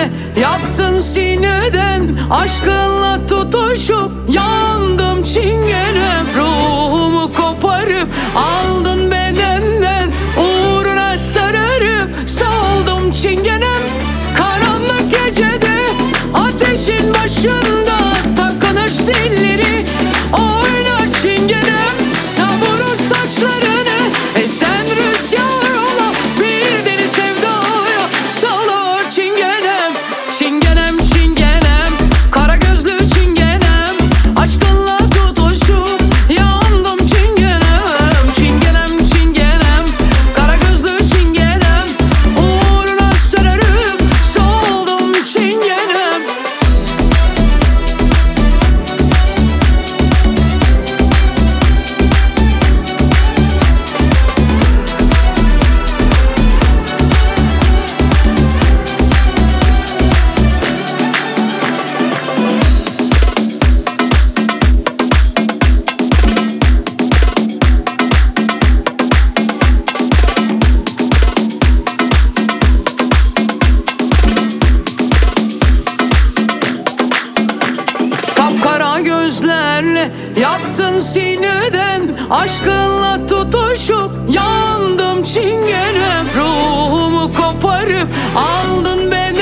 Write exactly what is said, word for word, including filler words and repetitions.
gözlerle yaktın sineden, aşkınla tutuşup yandım çingenem. Ruhumu koparıp aldın bedenden, uğruna sararıp saldım çingenem. Karanlık gecede ateşin başında takınır zilleri, oynar çingenem. Savurur saçlarını esen rüzgar ola, bir deli sevdaya salır çingenem. Çingenem çingenem, kara gözlü çingenem, aşkınla tutuşup yandım çingenem. Çingenem çingenem, kara gözlü çingenem, uğruna sararıp soldum çingenem. Kapkara gözlerle yaktın sineden, aşkınla tutuşup yandım çingenem. Ruhumu koparıp aldın beni